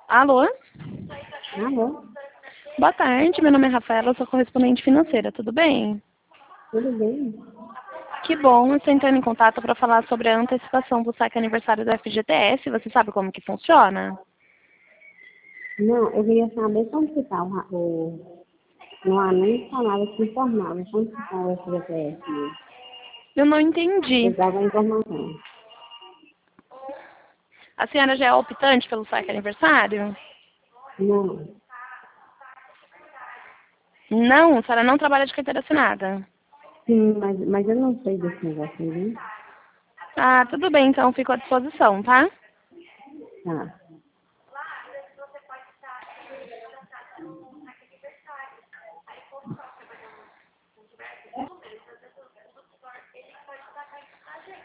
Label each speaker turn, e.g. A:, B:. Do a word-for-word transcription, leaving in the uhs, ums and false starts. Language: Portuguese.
A: Alô?
B: Alô?
A: Boa tarde, meu nome é Rafaela, eu sou correspondente financeira, tudo bem?
B: Tudo bem?
A: Que bom, eu estou entrando em contato para falar sobre a antecipação do saque aniversário do F G T S, você sabe como que funciona?
B: Não, eu queria saber como que está o, ra- o... No anúncio falava que informava como que está o F G T S mesmo.
A: Eu não entendi.
B: Eu dava a informação.
A: A senhora já é optante pelo saque aniversário?
B: Não,
A: Não, a senhora não trabalha de carteira assinada.
B: sim, mas, mas eu não sei desse negócio aí, né?
A: Ah, tudo bem, então fico à disposição, tá?
B: Tá.